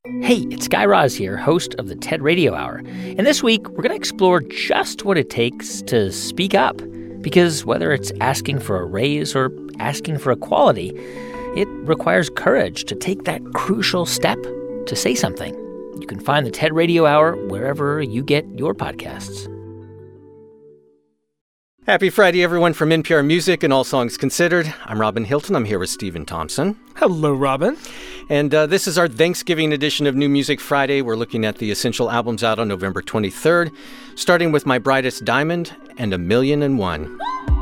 Hey, it's Guy Raz here, host of the TED Radio Hour. And this week, we're going to explore just what it takes to speak up. Because whether it's asking for a raise or asking for equality, it requires courage to take that crucial step to say something. You can find the TED Radio Hour wherever you get your podcasts. Happy Friday, everyone, from NPR Music and All Songs Considered. I'm Robin Hilton. I'm here with Stephen Thompson. Hello, Robin. And this is our Thanksgiving edition of New Music Friday. We're looking at the essential albums out on November 23rd, starting with My Brightest Diamond and A Million and One.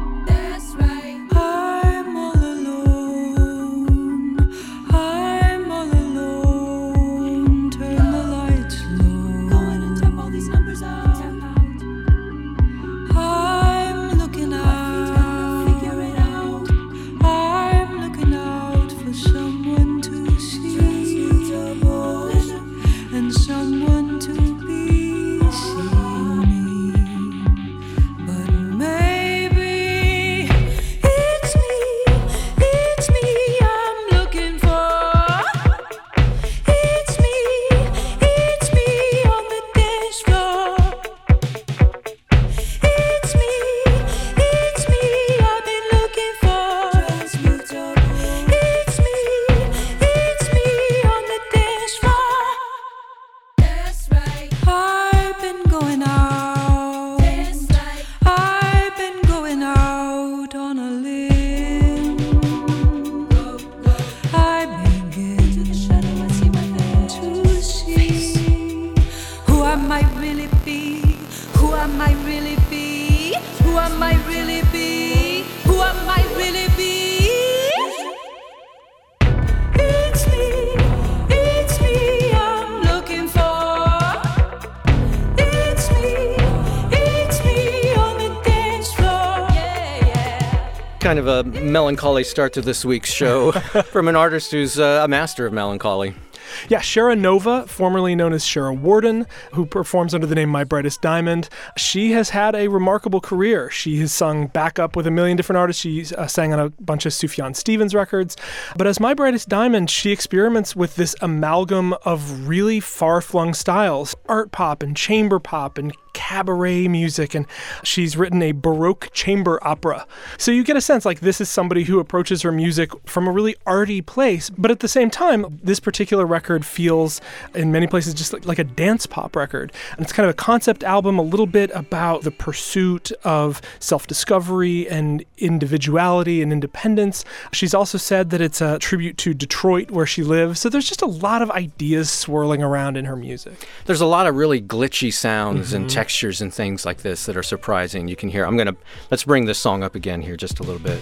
Kind of a melancholy start to this week's show from an artist who's a master of melancholy. Yeah, Shara Nova, formerly known as Shara Worden, who performs under the name My Brightest Diamond. She has had a remarkable career. She has sung backup with a million different artists. She sang on a bunch of Sufjan Stevens records. But as My Brightest Diamond, she experiments with this amalgam of really far-flung styles, art pop and chamber pop and cabaret music, and she's written a Baroque chamber opera. So you get a sense like this is somebody who approaches her music from a really arty place, but at the same time, this particular record feels in many places just like a dance pop record. And it's kind of a concept album, a little bit about the pursuit of self-discovery and individuality and independence. She's also said that it's a tribute to Detroit, where she lives. So there's just a lot of ideas swirling around in her music. There's a lot of really glitchy sounds and textures and things like this that are surprising. You can hear. Let's bring this song up again here just a little bit.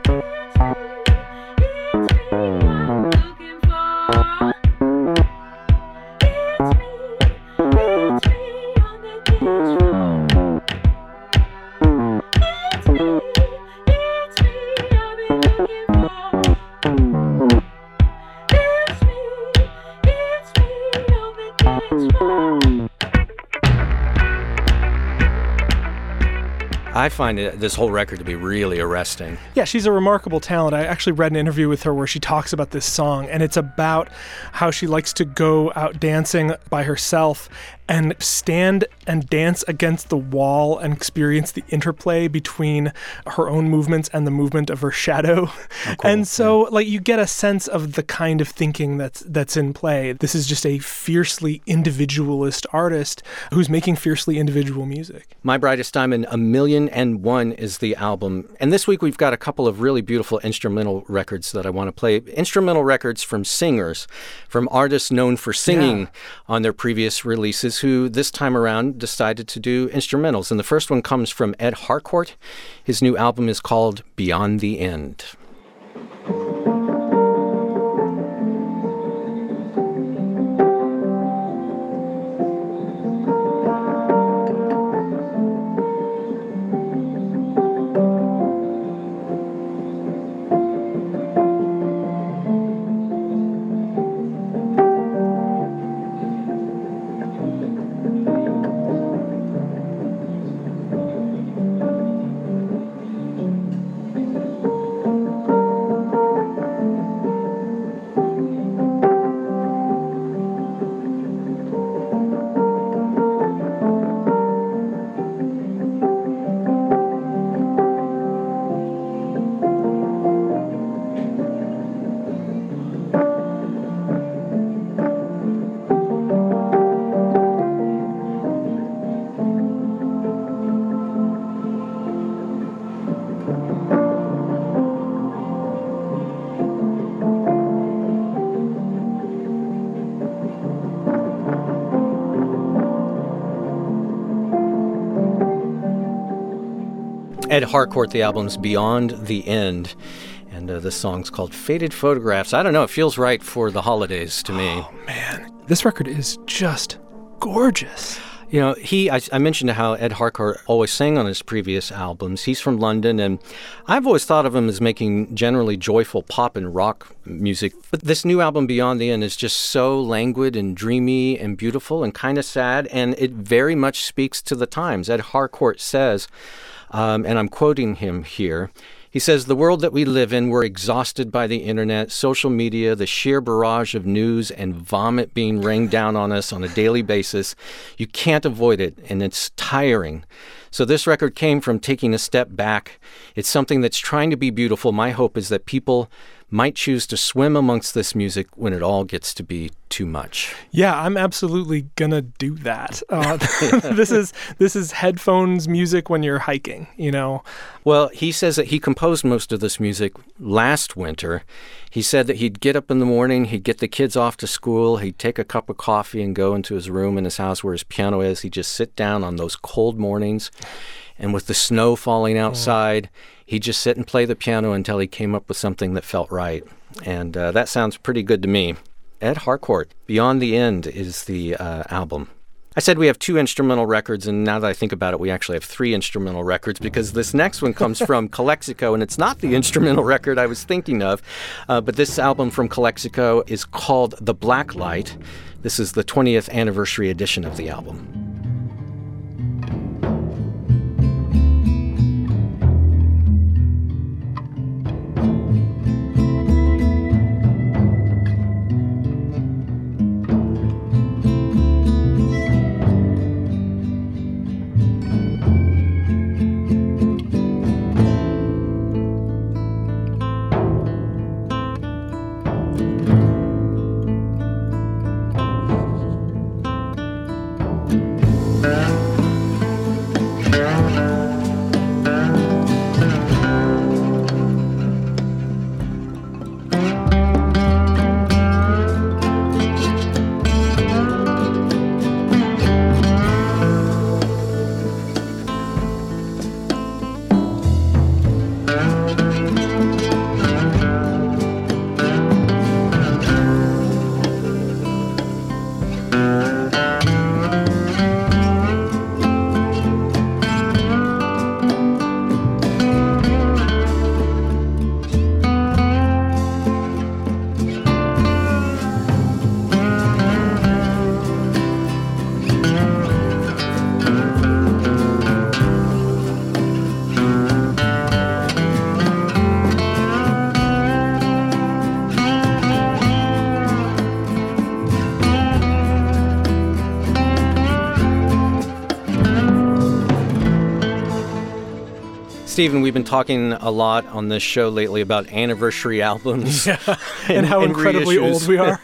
I find this whole record to be really arresting. Yeah, she's a remarkable talent. I actually read an interview with her where she talks about this song, and it's about how she likes to go out dancing by herself and stand and dance against the wall and experience the interplay between her own movements and the movement of her shadow. Oh, cool. And so, you get a sense of the kind of thinking that's in play. This is just a fiercely individualist artist who's making fiercely individual music. My Brightest Diamond, A Million and One is the album. And this week we've got a couple of really beautiful instrumental records that I want to play. Instrumental records from singers, from artists known for singing on their previous releases, who this time around decided to do instrumentals. And the first one comes from Ed Harcourt. His new album is called Beyond the End. Ed Harcourt, the album's Beyond the End. And the song's called Faded Photographs. I don't know, it feels right for the holidays to me. Oh, man. This record is just gorgeous. You know, I mentioned how Ed Harcourt always sang on his previous albums. He's from London, and I've always thought of him as making generally joyful pop and rock music. But this new album, Beyond the End, is just so languid and dreamy and beautiful and kind of sad, and it very much speaks to the times. Ed Harcourt says, and I'm quoting him here, he says, "The world that we live in, we're exhausted by the internet, social media, the sheer barrage of news and vomit being rained down on us on a daily basis. You can't avoid it, and it's tiring. So this record came from taking a step back. It's something that's trying to be beautiful. My hope is that people might choose to swim amongst this music when it all gets to be too much." Yeah, I'm absolutely gonna do that. This is headphones music when you're hiking, you know. Well, he says that he composed most of this music last winter. He said that he'd get up in the morning, he'd get the kids off to school, he'd take a cup of coffee and go into his room in his house where his piano is. He'd just sit down on those cold mornings, and with the snow falling outside, he'd just sit and play the piano until he came up with something that felt right. And that sounds pretty good to me. Ed Harcourt, Beyond the End is the album. I said we have 2 instrumental records, and now that I think about it, we actually have 3 instrumental records, because this next one comes from Calexico, and it's not the instrumental record I was thinking of, but this album from Calexico is called The Black Light. This is the 20th anniversary edition of the album. Stephen, we've been talking a lot on this show lately about anniversary albums. Yeah, and how incredibly old we are.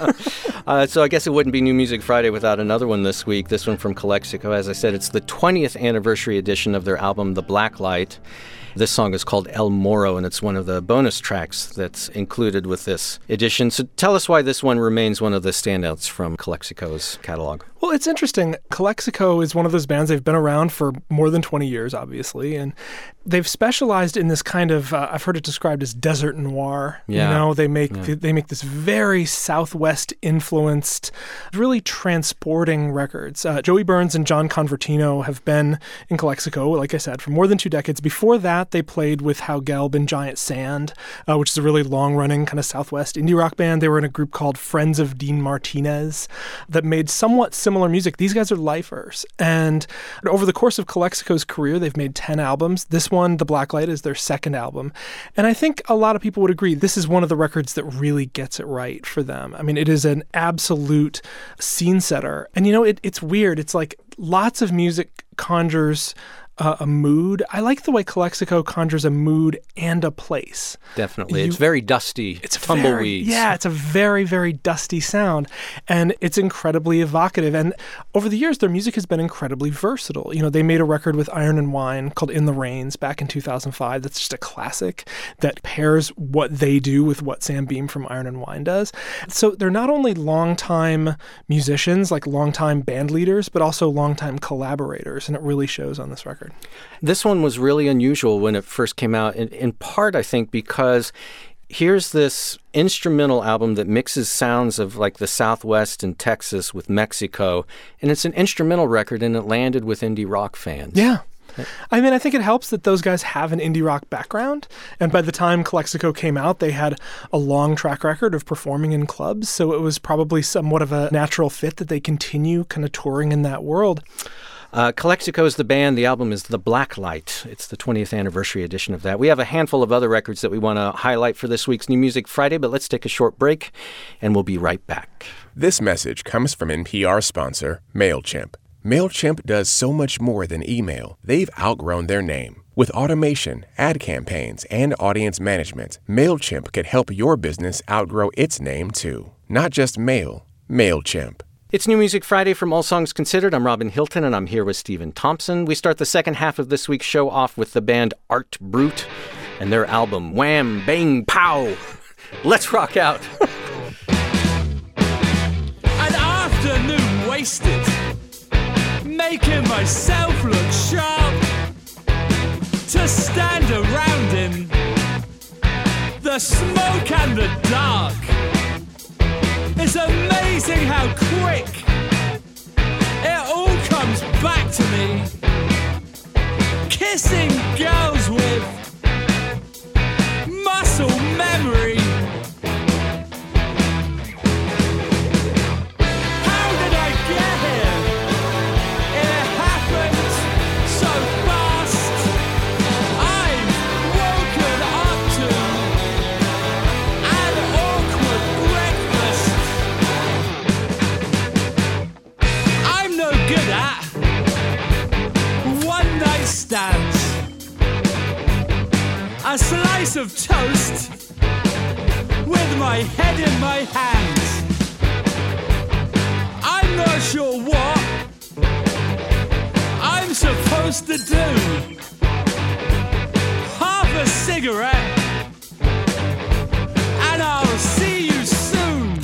So I guess it wouldn't be New Music Friday without another one this week. This one from Calexico. As I said, it's the 20th anniversary edition of their album, The Black Light. This song is called El Moro, and it's one of the bonus tracks that's included with this edition. So tell us why this one remains one of the standouts from Calexico's catalog. Well, it's interesting. Calexico is one of those bands. They've been around for more than 20 years, obviously, and they've specialized in this kind of, I've heard it described as desert noir. Yeah. You know, they make this very Southwest-influenced, really transporting records. Joey Burns and John Convertino have been in Calexico, like I said, for more than 2 decades. Before that, they played with Hal Gelb and Giant Sand, which is a really long-running kind of Southwest indie rock band. They were in a group called Friends of Dean Martinez that made somewhat similar music. These guys are lifers. And over the course of Calexico's career, they've made 10 albums. This one, The Black Light, is their second album. And I think a lot of people would agree this is one of the records that really gets it right for them. I mean, it is an absolute scene setter. And, you know, it's weird. It's like lots of music conjures a mood. I like the way Calexico conjures a mood and a place. Definitely. It's very dusty. It's tumbleweeds. It's a very, very dusty sound. And it's incredibly evocative. And over the years, their music has been incredibly versatile. You know, they made a record with Iron and Wine called In the Rains back in 2005. That's just a classic that pairs what they do with what Sam Beam from Iron and Wine does. So they're not only longtime musicians, like longtime band leaders, but also longtime collaborators. And it really shows on this record. record. This one was really unusual when it first came out, in part, I think, because here's this instrumental album that mixes sounds of like the Southwest and Texas with Mexico, and it's an instrumental record, and it landed with indie rock fans. Yeah. I mean, I think it helps that those guys have an indie rock background, and by the time Calexico came out, they had a long track record of performing in clubs, so it was probably somewhat of a natural fit that they continue kind of touring in that world. Calexico is the band. The album is The Black Light. It's the 20th anniversary edition of that. We have a handful of other records that we want to highlight for this week's New Music Friday, but let's take a short break, and we'll be right back. This message comes from NPR sponsor MailChimp. MailChimp does so much more than email. They've outgrown their name. With automation, ad campaigns, and audience management, MailChimp can help your business outgrow its name too. Not just mail, MailChimp. It's New Music Friday from All Songs Considered. I'm Robin Hilton, and I'm here with Stephen Thompson. We start the second half of this week's show off with the band Art Brut and their album Wham! Bang! Pow! Let's rock out. An afternoon wasted, making myself look sharp, to stand around in the smoke and the dark. It's amazing how quick it all comes back to me. Kissing girls with muscle memory. How did I get here? It happened so fast. I've woken up to an awkward breakfast. I'm no good at one-night stands. A slice of toast with my head in my hands. I'm not sure what I'm supposed to do. Half a cigarette and I'll see you soon.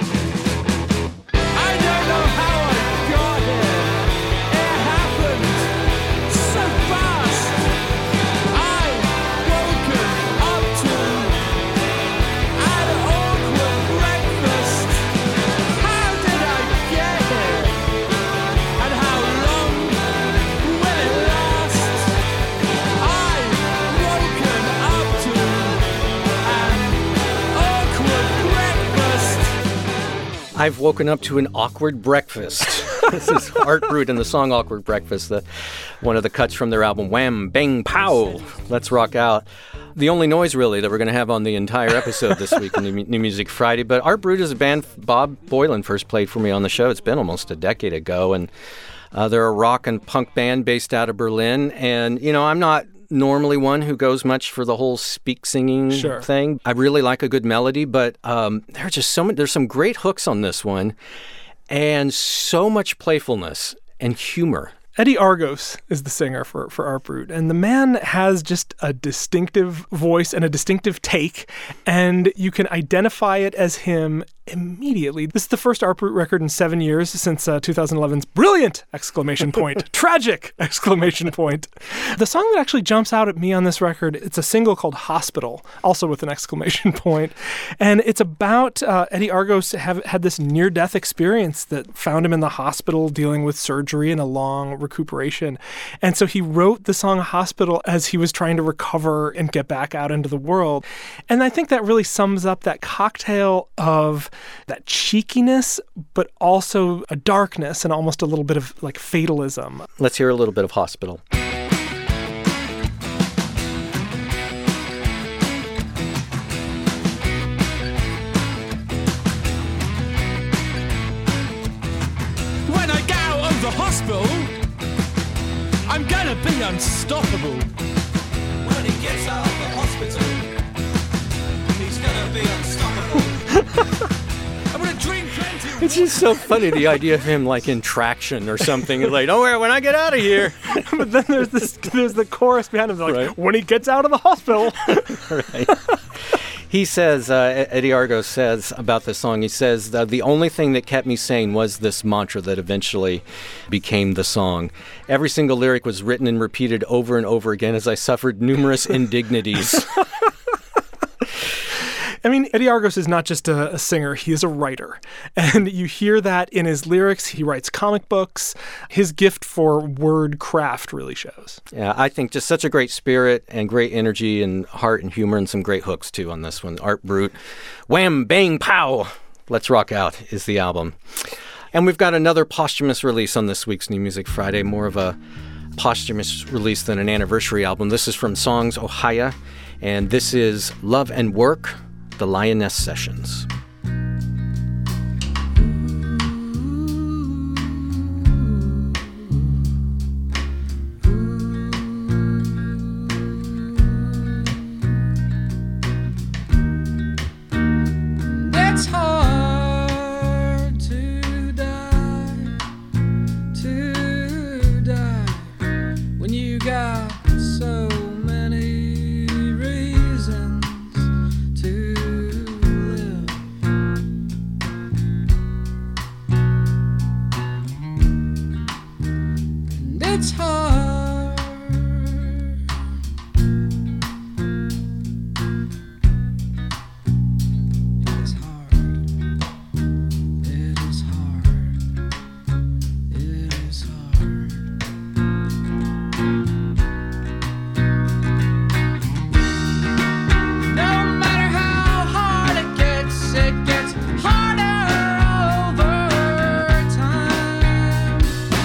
I don't know how I got here. It happened so fast. I've woken up to an awkward breakfast. How did I get here? And how long will it last? I've woken up to an awkward breakfast. I've woken up to an awkward breakfast. This is Art Brut and the song Awkward Breakfast, one of the cuts from their album Wham! Bang! Pow! Let's rock out. The only noise, really, that we're going to have on the entire episode this week in New Music Friday. But Art Brut is a band Bob Boylan first played for me on the show. It's been almost a decade ago. And they're a rock and punk band based out of Berlin. And, you know, I'm not normally one who goes much for the whole speak singing thing. I really like a good melody, but there's some great hooks on this one and so much playfulness and humor. Eddie Argos is the singer for Art Brut, and the man has just a distinctive voice and a distinctive take, and you can identify it as him immediately. This is the first Art Brut record in 7 years since 2011's brilliant! Tragic! The song that actually jumps out at me on this record, it's a single called Hospital, also with an exclamation point, and it's about Eddie Argos had this near-death experience that found him in the hospital dealing with surgery and a long recuperation, and so he wrote the song Hospital as he was trying to recover and get back out into the world, and I think that really sums up that cocktail of that cheekiness, but also a darkness and almost a little bit of like fatalism. Let's hear a little bit of Hospital. When I get out of the hospital, I'm gonna be unstoppable. When he gets out of the hospital, he's gonna be unstoppable. I'm gonna drink plenty of It's just so funny, the idea of him like in Traction or something. Like, don't worry, when I get out of here. But then there's the chorus behind him, like, Right. when he gets out of the hospital. Right. He says, Eddie Argo says about this song, he says, the only thing that kept me sane was this mantra that eventually became the song. Every single lyric was written and repeated over and over again as I suffered numerous indignities. I mean, Eddie Argos is not just a singer, he is a writer. And you hear that in his lyrics. He writes comic books. His gift for word craft really shows. Yeah, I think just such a great spirit and great energy and heart and humor and some great hooks, too, on this one. Art Brut. Wham, bang, pow. Let's Rock Out is the album. And we've got another posthumous release on this week's New Music Friday, more of a posthumous release than an anniversary album. This is from Songs Ohia, and this is Love and Work, The Lioness Sessions. It's hard to die when you got so many reasons to live. And it's hard. It is hard. It is hard. It is hard. No matter how hard it gets harder over time.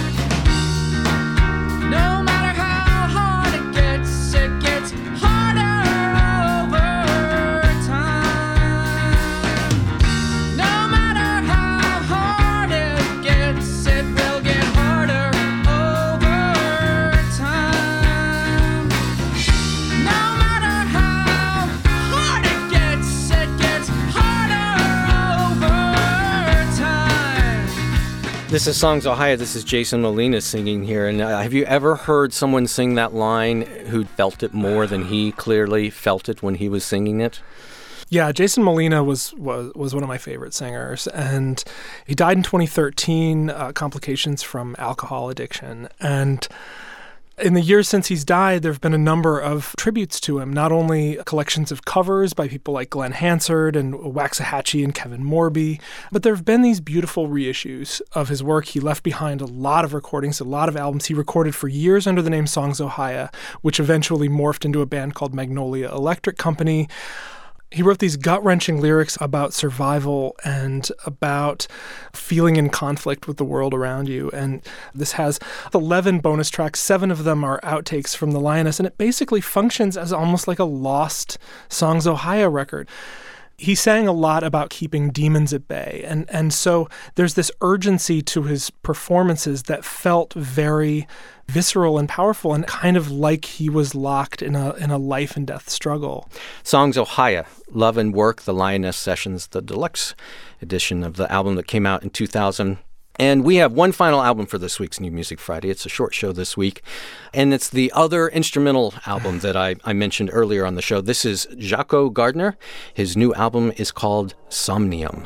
No matter how hard it gets harder over time. No matter how hard it gets, it will get harder over time. No matter how hard it gets harder over time. This is Songs Ohio. This is Jason Molina singing here. And have you ever heard someone sing that line who felt it more than he clearly felt it when he was singing it? Yeah, Jason Molina was one of my favorite singers, and he died in 2013, complications from alcohol addiction. And in the years since he's died, there have been a number of tributes to him, not only collections of covers by people like Glenn Hansard and Waxahachie and Kevin Morby, but there have been these beautiful reissues of his work. He left behind a lot of recordings, a lot of albums. He recorded for years under the name Songs Ohia, which eventually morphed into a band called Magnolia Electric Company. He wrote these gut-wrenching lyrics about survival and about feeling in conflict with the world around you. And this has 11 bonus tracks. 7 of them are outtakes from The Lioness, and it basically functions as almost like a lost Songs Ohia record. He sang a lot about keeping demons at bay. And so there's this urgency to his performances that felt very visceral and powerful and kind of like he was locked in a life and death struggle. Songs Ohia, Love and Work, The Lioness Sessions, the deluxe edition of the album that came out in 2000. And we have one final album for this week's New Music Friday. It's a short show this week, and it's the other instrumental album that I mentioned earlier on the show. This is Jaco Gardner. His new album is called Somnium.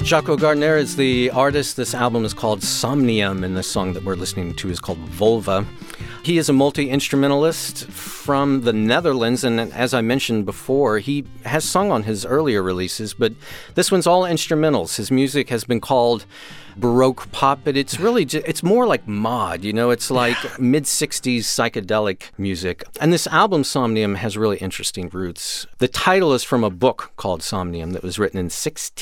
Jaco Gardner is the artist. This album is called Somnium, and the song that we're listening to is called Volva. He is a multi-instrumentalist from the Netherlands, and as I mentioned before, he has sung on his earlier releases, but this one's all instrumentals. His music has been called Baroque pop, but it's really it's more like mod, it's like mid-60s psychedelic music. And this album, Somnium, has really interesting roots. The title is from a book called Somnium that was written in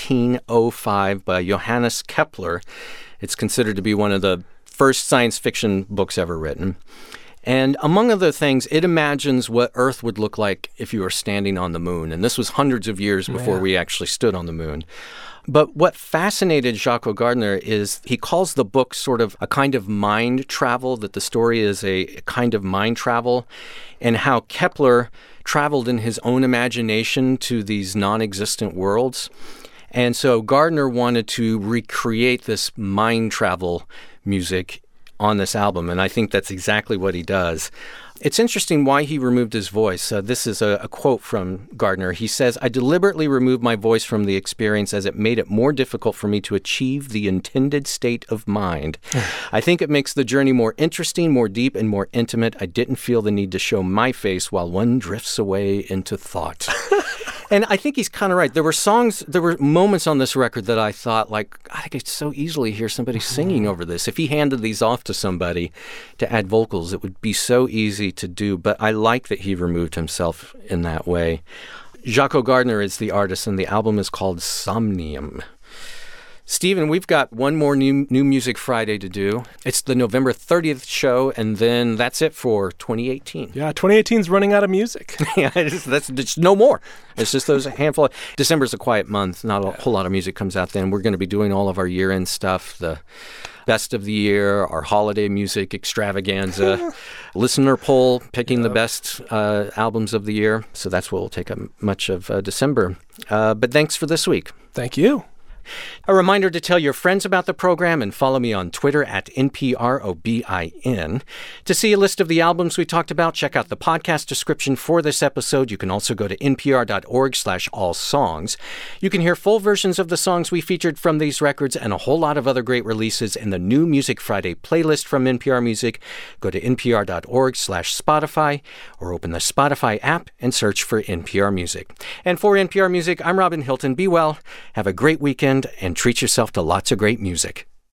1605 by Johannes Kepler. It's considered to be one of the first science fiction books ever written. And among other things, it imagines what Earth would look like if you were standing on the moon. And this was hundreds of years before we actually stood on the moon. But what fascinated Jaco Gardner is he calls the book sort of a kind of mind travel, that the story is a kind of mind travel, and how Kepler traveled in his own imagination to these non-existent worlds. And so Gardner wanted to recreate this mind travel music on this album, and I think that's exactly what he does. It's interesting why he removed his voice. This is a quote from Gardner. He says, "I deliberately removed my voice from the experience as it made it more difficult for me to achieve the intended state of mind. I think it makes the journey more interesting, more deep, and more intimate. I didn't feel the need to show my face while one drifts away into thought." And I think he's kind of right. There were moments on this record that I thought, I could so easily hear somebody singing over this. If he handed these off to somebody to add vocals, it would be so easy to do. But I like that he removed himself in that way. Jaco Gardner is the artist, and the album is called Somnium. Stephen, we've got one more new Music Friday to do. It's the November 30th show, and then that's it for 2018. Yeah, 2018's running out of music. Yeah, that's no more. It's just those handful. December's a quiet month. Not a whole lot of music comes out then. We're going to be doing all of our year-end stuff, the best of the year, our holiday music extravaganza, listener poll, picking the best albums of the year. So that's what will take up much of December. But thanks for this week. Thank you. A reminder to tell your friends about the program and follow me on Twitter at NPROBIN. To see a list of the albums we talked about, check out the podcast description for this episode. You can also go to npr.org/allsongs. You can hear full versions of the songs we featured from these records and a whole lot of other great releases in the new Music Friday playlist from NPR Music. Go to npr.org/Spotify or open the Spotify app and search for NPR Music. And for NPR Music, I'm Robin Hilton. Be well, have a great weekend, and treat yourself to lots of great music.